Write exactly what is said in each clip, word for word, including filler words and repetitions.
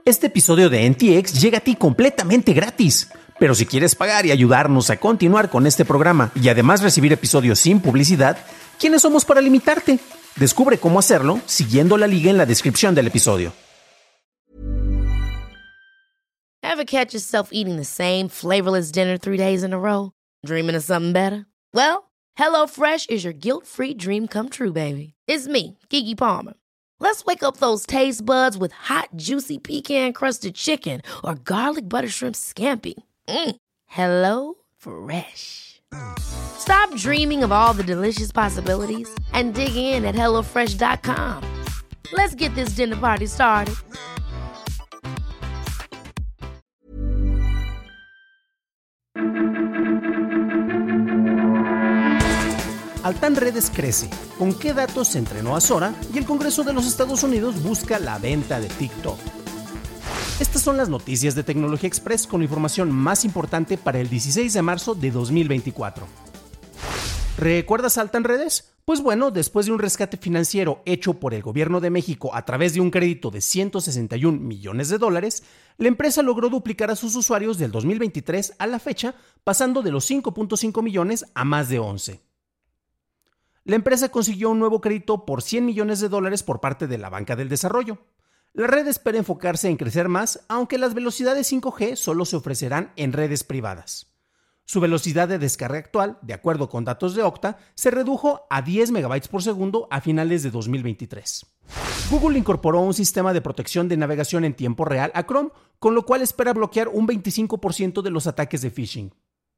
Este episodio de N T X llega a ti completamente gratis. Pero si quieres pagar y ayudarnos a continuar con este programa y además recibir episodios sin publicidad, ¿quiénes somos para limitarte? Descubre cómo hacerlo siguiendo la liga en la descripción del episodio. Ever catch yourself eating the same flavorless dinner three days in a row? Dreaming of something better? Well, HelloFresh is your guilt-free dream come true, baby. It's me, Keke Palmer. Let's wake up those taste buds with hot, juicy pecan-crusted chicken or garlic butter shrimp scampi. Mm. Hello Fresh. Stop dreaming of all the delicious possibilities and dig in at hello fresh dot com. Let's get this dinner party started. Altan Redes crece. ¿Con qué datos se entrenó Azora? Y el Congreso de los Estados Unidos busca la venta de TikTok. Estas son las noticias de Tecnología Express con la información más importante para el dieciséis de marzo de dos mil veinticuatro. ¿Recuerdas a Altan Redes? Pues bueno, después de un rescate financiero hecho por el gobierno de México a través de un crédito de ciento sesenta y un millones de dólares, la empresa logró duplicar a sus usuarios del dos mil veintitrés a la fecha, pasando de los cinco punto cinco millones a más de once. La empresa consiguió un nuevo crédito por cien millones de dólares por parte de la Banca del Desarrollo. La red espera enfocarse en crecer más, aunque las velocidades cinco G solo se ofrecerán en redes privadas. Su velocidad de descarga actual, de acuerdo con datos de Okta, se redujo a diez megabytes por segundo a finales de dos mil veintitrés. Google incorporó un sistema de protección de navegación en tiempo real a Chrome, con lo cual espera bloquear un veinticinco por ciento de los ataques de phishing.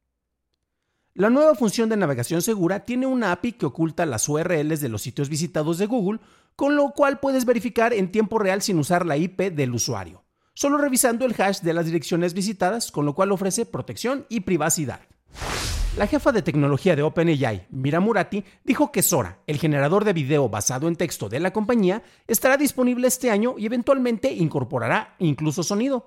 La nueva función de navegación segura tiene una A P I que oculta las U R Ls de los sitios visitados de Google, con lo cual puedes verificar en tiempo real sin usar la I P del usuario, solo revisando el hash de las direcciones visitadas, con lo cual ofrece protección y privacidad. La jefa de tecnología de OpenAI, Mira Murati, dijo que Sora, el generador de video basado en texto de la compañía, estará disponible este año y eventualmente incorporará incluso sonido.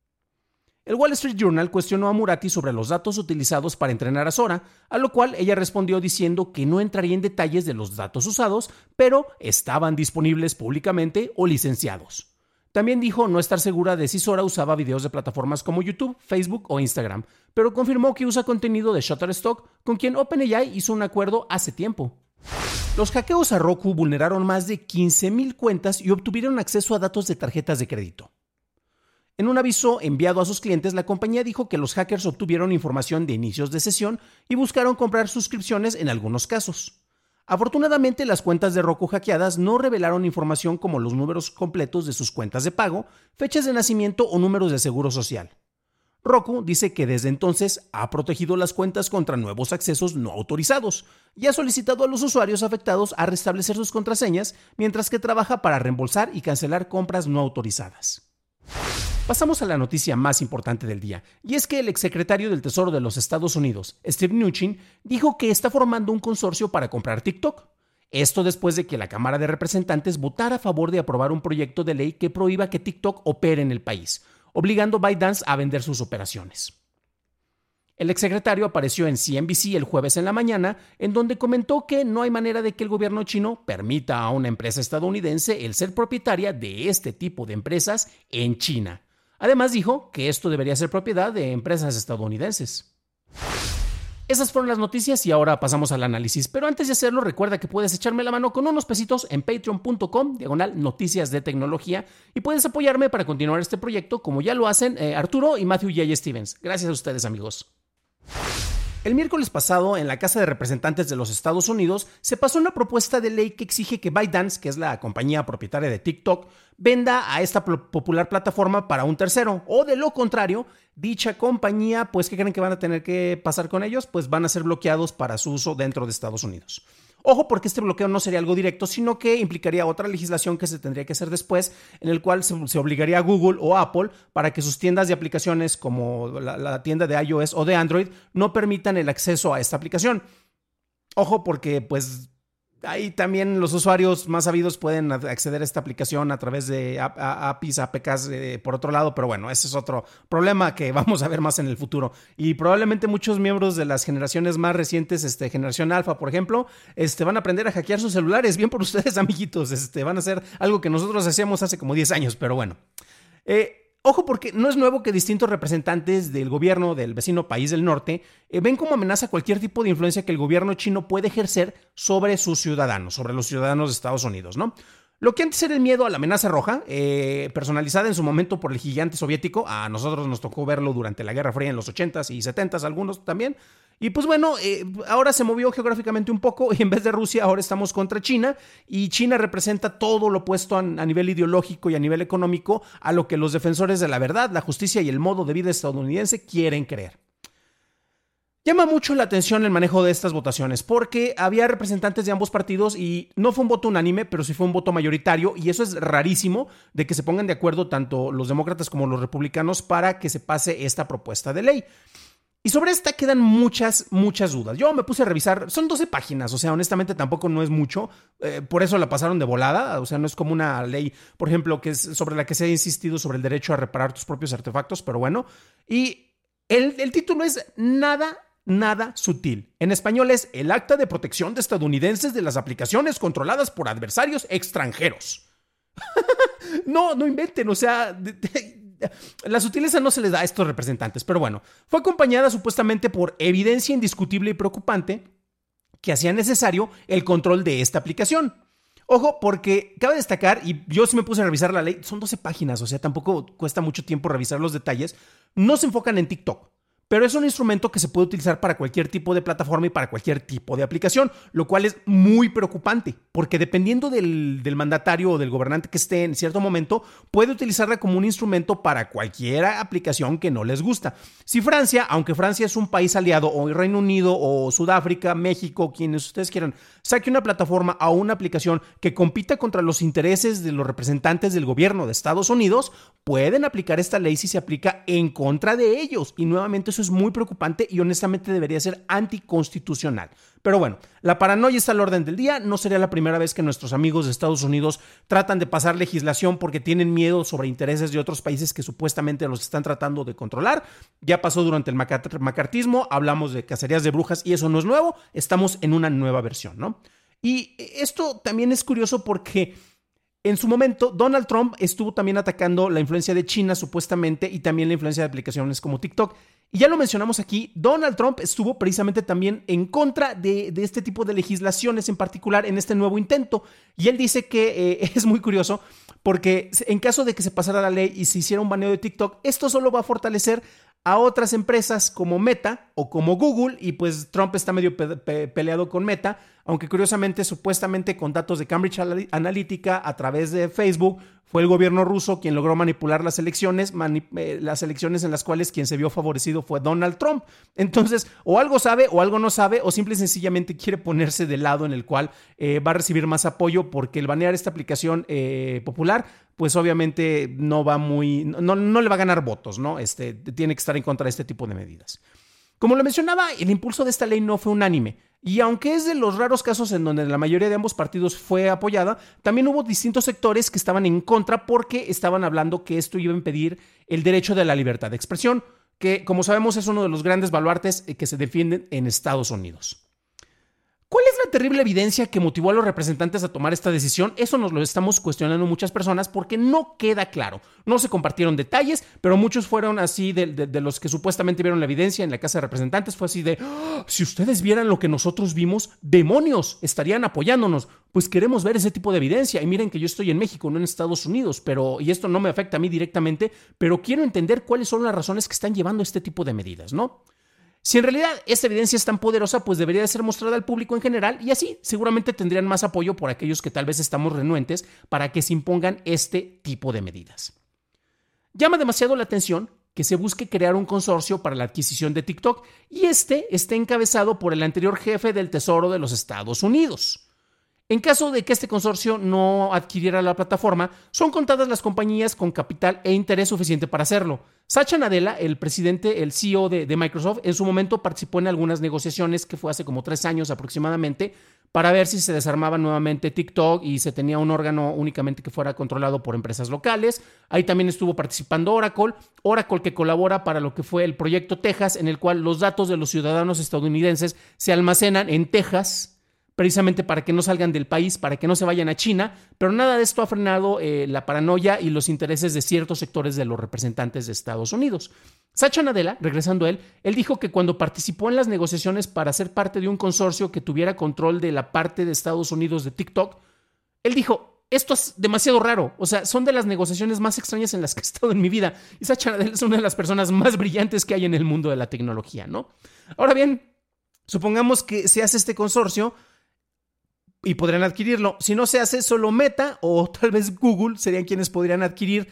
El Wall Street Journal cuestionó a Murati sobre los datos utilizados para entrenar a Sora, a lo cual ella respondió diciendo que no entraría en detalles de los datos usados, pero estaban disponibles públicamente o licenciados. También dijo no estar segura de si Sora usaba videos de plataformas como YouTube, Facebook o Instagram, pero confirmó que usa contenido de Shutterstock, con quien OpenAI hizo un acuerdo hace tiempo. Los hackeos a Roku vulneraron más de quince mil cuentas y obtuvieron acceso a datos de tarjetas de crédito. En un aviso enviado a sus clientes, la compañía dijo que los hackers obtuvieron información de inicios de sesión y buscaron comprar suscripciones en algunos casos. Afortunadamente, las cuentas de Roku hackeadas no revelaron información como los números completos de sus cuentas de pago, fechas de nacimiento o números de seguro social. Roku dice que desde entonces ha protegido las cuentas contra nuevos accesos no autorizados y ha solicitado a los usuarios afectados a restablecer sus contraseñas, mientras que trabaja para reembolsar y cancelar compras no autorizadas. Pasamos a la noticia más importante del día, y es que el exsecretario del Tesoro de los Estados Unidos, Steve Mnuchin, dijo que está formando un consorcio para comprar TikTok. Esto después de que la Cámara de Representantes votara a favor de aprobar un proyecto de ley que prohíba que TikTok opere en el país, obligando a ByteDance a vender sus operaciones. El exsecretario apareció en C N B C el jueves en la mañana, en donde comentó que no hay manera de que el gobierno chino permita a una empresa estadounidense el ser propietaria de este tipo de empresas en China. Además dijo que esto debería ser propiedad de empresas estadounidenses. Esas fueron las noticias y ahora pasamos al análisis, pero antes de hacerlo recuerda que puedes echarme la mano con unos pesitos en patreon punto com diagonal noticias de tecnología y puedes apoyarme para continuar este proyecto como ya lo hacen eh, Arturo y Matthew J. Stevens. Gracias a ustedes, amigos. El miércoles pasado, en la Casa de Representantes de los Estados Unidos, se pasó una propuesta de ley que exige que ByteDance, que es la compañía propietaria de TikTok, venda a esta popular plataforma para un tercero, o de lo contrario, dicha compañía, pues, ¿qué creen que van a tener que pasar con ellos? Pues van a ser bloqueados para su uso dentro de Estados Unidos. Ojo, porque este bloqueo no sería algo directo, sino que implicaría otra legislación que se tendría que hacer después, en el cual se, se obligaría a Google o Apple para que sus tiendas de aplicaciones, como la, la tienda de iOS o de Android, no permitan el acceso a esta aplicación. Ojo, porque pues ahí también los usuarios más sabidos pueden acceder a esta aplicación a través de A P Is, A P Ks eh, por otro lado, pero bueno, ese es otro problema que vamos a ver más en el futuro. Y probablemente muchos miembros de las generaciones más recientes, este, generación alfa, por ejemplo, este, van a aprender a hackear sus celulares. Bien por ustedes, amiguitos, este, van a hacer algo que nosotros hacíamos hace como diez años, pero bueno. Eh, Ojo, porque no es nuevo que distintos representantes del gobierno del vecino país del norte eh, ven como amenaza cualquier tipo de influencia que el gobierno chino puede ejercer sobre sus ciudadanos, sobre los ciudadanos de Estados Unidos, ¿no? Lo que antes era el miedo a la amenaza roja, eh, personalizada en su momento por el gigante soviético, a nosotros nos tocó verlo durante la Guerra Fría en los ochentas y setentas, algunos también. Y pues bueno, eh, ahora se movió geográficamente un poco y en vez de Rusia ahora estamos contra China y China representa todo lo opuesto a, a nivel ideológico y a nivel económico a lo que los defensores de la verdad, la justicia y el modo de vida estadounidense quieren creer. Llama mucho la atención el manejo de estas votaciones porque había representantes de ambos partidos y no fue un voto unánime, pero sí fue un voto mayoritario y eso es rarísimo de que se pongan de acuerdo tanto los demócratas como los republicanos para que se pase esta propuesta de ley. Y sobre esta quedan muchas, muchas dudas. Yo me puse a revisar, son doce páginas, o sea, honestamente tampoco no es mucho, eh, por eso la pasaron de volada, o sea, no es como una ley, por ejemplo, que es sobre la que se ha insistido sobre el derecho a reparar tus propios artefactos, pero bueno. Y el, el título es Nada Nada sutil. En español es El Acta de Protección de Estadounidenses de las Aplicaciones Controladas por Adversarios Extranjeros. no, no inventen, o sea, de, de, la sutileza no se les da a estos representantes, pero bueno, fue acompañada supuestamente por evidencia indiscutible y preocupante que hacía necesario el control de esta aplicación. Ojo, porque cabe destacar, y yo sí me puse a revisar la ley, son doce páginas, o sea, tampoco cuesta mucho tiempo revisar los detalles, no se enfocan en TikTok. Pero es un instrumento que se puede utilizar para cualquier tipo de plataforma y para cualquier tipo de aplicación, lo cual es muy preocupante, porque dependiendo del, del mandatario o del gobernante que esté en cierto momento, puede utilizarla como un instrumento para cualquier aplicación que no les gusta. Si Francia, aunque Francia es un país aliado, o Reino Unido, o Sudáfrica, México, quienes ustedes quieran, saque una plataforma o una aplicación que compita contra los intereses de los representantes del gobierno de Estados Unidos, pueden aplicar esta ley si se aplica en contra de ellos. Y nuevamente eso es muy preocupante y honestamente debería ser anticonstitucional. Pero bueno, la paranoia está al orden del día. No sería la primera vez que nuestros amigos de Estados Unidos tratan de pasar legislación porque tienen miedo sobre intereses de otros países que supuestamente los están tratando de controlar. Ya pasó durante el macartismo, hablamos de cacerías de brujas y eso no es nuevo. Estamos en una nueva versión, ¿no? Y esto también es curioso porque en su momento, Donald Trump estuvo también atacando la influencia de China supuestamente y también la influencia de aplicaciones como TikTok. Y ya lo mencionamos aquí, Donald Trump estuvo precisamente también en contra de, de este tipo de legislaciones en particular en este nuevo intento. Y él dice que eh, es muy curioso porque en caso de que se pasara la ley y se hiciera un baneo de TikTok, esto solo va a fortalecer a otras empresas como Meta o como Google y pues Trump está medio pe- pe- peleado con Meta, aunque curiosamente supuestamente con datos de Cambridge Analytica a través de Facebook fue el gobierno ruso quien logró manipular las elecciones, mani- eh, las elecciones en las cuales quien se vio favorecido fue Donald Trump. Entonces, o algo sabe o algo no sabe o simple y sencillamente quiere ponerse del lado en el cual eh, va a recibir más apoyo porque el banear esta aplicación eh, popular pues obviamente no va muy, no, no le va a ganar votos, ¿no? Este, tiene que estar en contra de este tipo de medidas. Como lo mencionaba, el impulso de esta ley no fue unánime. Y aunque es de los raros casos en donde la mayoría de ambos partidos fue apoyada, también hubo distintos sectores que estaban en contra porque estaban hablando que esto iba a impedir el derecho de la libertad de expresión, que como sabemos es uno de los grandes baluartes que se defienden en Estados Unidos. ¿Cuál es la terrible evidencia que motivó a los representantes a tomar esta decisión? Eso nos lo estamos cuestionando muchas personas porque no queda claro. No se compartieron detalles, pero muchos fueron así de, de, de los que supuestamente vieron la evidencia en la Casa de Representantes. Fue así de, ¡oh! Si ustedes vieran lo que nosotros vimos, demonios, estarían apoyándonos. Pues queremos ver ese tipo de evidencia. Y miren que yo estoy en México, no en Estados Unidos, pero y esto no me afecta a mí directamente, pero quiero entender cuáles son las razones que están llevando este tipo de medidas, ¿no? Si en realidad esta evidencia es tan poderosa, pues debería de ser mostrada al público en general y así seguramente tendrían más apoyo por aquellos que tal vez estamos renuentes para que se impongan este tipo de medidas. Llama demasiado la atención que se busque crear un consorcio para la adquisición de TikTok y este esté encabezado por el anterior jefe del Tesoro de los Estados Unidos. En caso de que este consorcio no adquiriera la plataforma, son contadas las compañías con capital e interés suficiente para hacerlo. Satya Nadella, el presidente, el C E O de, de Microsoft, en su momento participó en algunas negociaciones, que fue hace como tres años aproximadamente, para ver si se desarmaba nuevamente TikTok y se tenía un órgano únicamente que fuera controlado por empresas locales. Ahí también estuvo participando Oracle, Oracle que colabora para lo que fue el proyecto Texas, en el cual los datos de los ciudadanos estadounidenses se almacenan en Texas, precisamente para que no salgan del país, para que no se vayan a China, pero nada de esto ha frenado eh, la paranoia y los intereses de ciertos sectores de los representantes de Estados Unidos. Satya Nadella, regresando a él, él dijo que cuando participó en las negociaciones para ser parte de un consorcio que tuviera control de la parte de Estados Unidos de TikTok, él dijo, esto es demasiado raro, o sea, son de las negociaciones más extrañas en las que he estado en mi vida. Y Satya Nadella es una de las personas más brillantes que hay en el mundo de la tecnología, ¿no? Ahora bien, supongamos que se hace este consorcio y podrían adquirirlo. Si no se hace, solo Meta o tal vez Google serían quienes podrían adquirir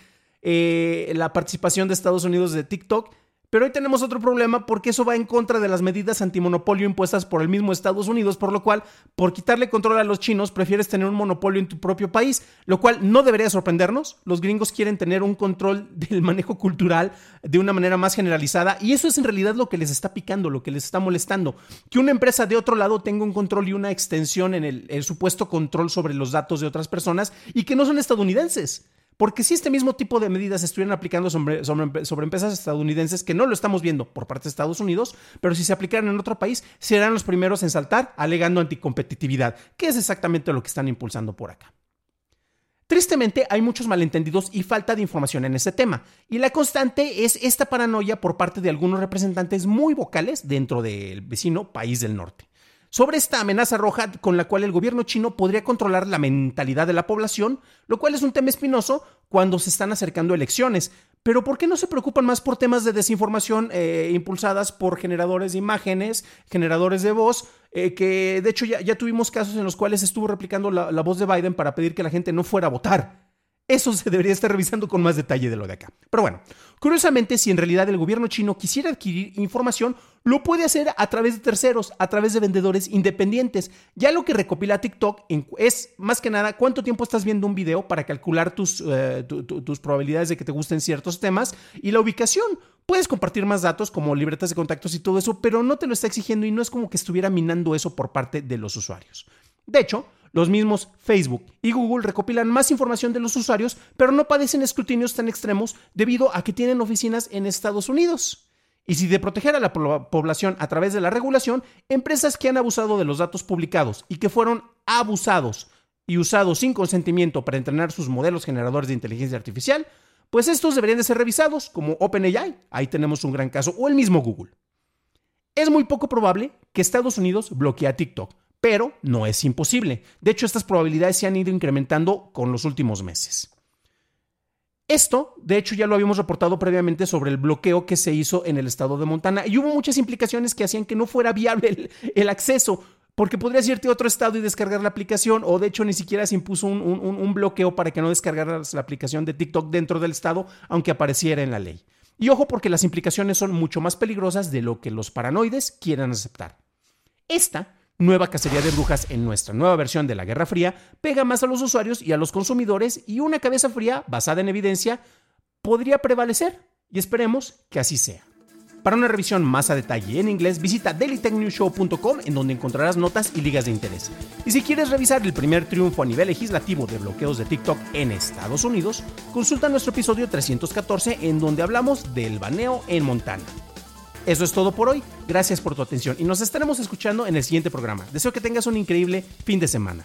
eh, la participación de Estados Unidos de TikTok. Pero hoy tenemos otro problema porque eso va en contra de las medidas antimonopolio impuestas por el mismo Estados Unidos, por lo cual, por quitarle control a los chinos, prefieres tener un monopolio en tu propio país, lo cual no debería sorprendernos. Los gringos quieren tener un control del manejo cultural de una manera más generalizada y eso es en realidad lo que les está picando, lo que les está molestando. Que una empresa de otro lado tenga un control y una extensión en el, el supuesto control sobre los datos de otras personas y que no son estadounidenses. Porque si este mismo tipo de medidas se estuvieran aplicando sobre, sobre, sobre empresas estadounidenses, que no lo estamos viendo por parte de Estados Unidos, pero si se aplicaran en otro país, serán los primeros en saltar alegando anticompetitividad, que es exactamente lo que están impulsando por acá. Tristemente, hay muchos malentendidos y falta de información en este tema, y la constante es esta paranoia por parte de algunos representantes muy vocales dentro del vecino país del norte. Sobre esta amenaza roja con la cual el gobierno chino podría controlar la mentalidad de la población, lo cual es un tema espinoso cuando se están acercando elecciones. Pero ¿por qué no se preocupan más por temas de desinformación eh, impulsadas por generadores de imágenes, generadores de voz, eh, que de hecho ya, ya tuvimos casos en los cuales estuvo replicando la, la voz de Biden para pedir que la gente no fuera a votar? Eso se debería estar revisando con más detalle de lo de acá. Pero bueno, curiosamente, si en realidad el gobierno chino quisiera adquirir información, lo puede hacer a través de terceros, a través de vendedores independientes. Ya lo que recopila TikTok es, más que nada, cuánto tiempo estás viendo un video para calcular tus, uh, tu, tu, tus probabilidades de que te gusten ciertos temas y la ubicación. Puedes compartir más datos como libretas de contactos y todo eso, pero no te lo está exigiendo y no es como que estuviera minando eso por parte de los usuarios. De hecho, los mismos Facebook y Google recopilan más información de los usuarios, pero no padecen escrutinios tan extremos debido a que tienen oficinas en Estados Unidos. Y si de proteger a la población a través de la regulación, empresas que han abusado de los datos publicados y que fueron abusados y usados sin consentimiento para entrenar sus modelos generadores de inteligencia artificial, pues estos deberían de ser revisados, como OpenAI, ahí tenemos un gran caso, o el mismo Google. Es muy poco probable que Estados Unidos bloquee a TikTok, pero no es imposible. De hecho, estas probabilidades se han ido incrementando con los últimos meses. Esto, de hecho, ya lo habíamos reportado previamente sobre el bloqueo que se hizo en el estado de Montana y hubo muchas implicaciones que hacían que no fuera viable el, el acceso, porque podrías irte a otro estado y descargar la aplicación, o de hecho ni siquiera se impuso un, un, un bloqueo para que no descargaras la aplicación de TikTok dentro del estado, aunque apareciera en la ley. Y ojo, porque las implicaciones son mucho más peligrosas de lo que los paranoides quieran aceptar. Esta nueva cacería de brujas en nuestra nueva versión de la Guerra Fría pega más a los usuarios y a los consumidores y una cabeza fría basada en evidencia podría prevalecer y esperemos que así sea. Para una revisión más a detalle en inglés, visita daily tech news show punto com en donde encontrarás notas y ligas de interés. Y si quieres revisar el primer triunfo a nivel legislativo de bloqueos de TikTok en Estados Unidos, consulta nuestro episodio trescientos catorce en donde hablamos del baneo en Montana. Eso es todo por hoy, gracias por tu atención y nos estaremos escuchando en el siguiente programa. Deseo que tengas un increíble fin de semana.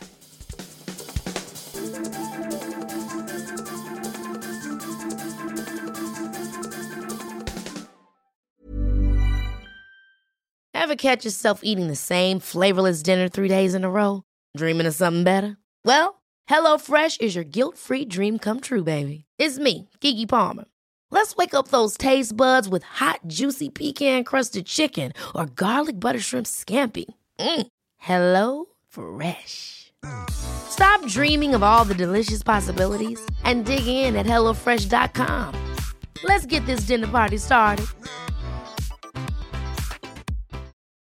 Ever catch yourself eating the same flavorless dinner three days in a row? Dreaming of something better? Well, HelloFresh is your guilt-free dream come true, baby. It's me, Keke Palmer. Let's wake up those taste buds with hot, juicy pecan-crusted chicken or garlic butter shrimp scampi. Mm. Hello Fresh. Stop dreaming of all the delicious possibilities and dig in at hello fresh dot com. Let's get this dinner party started.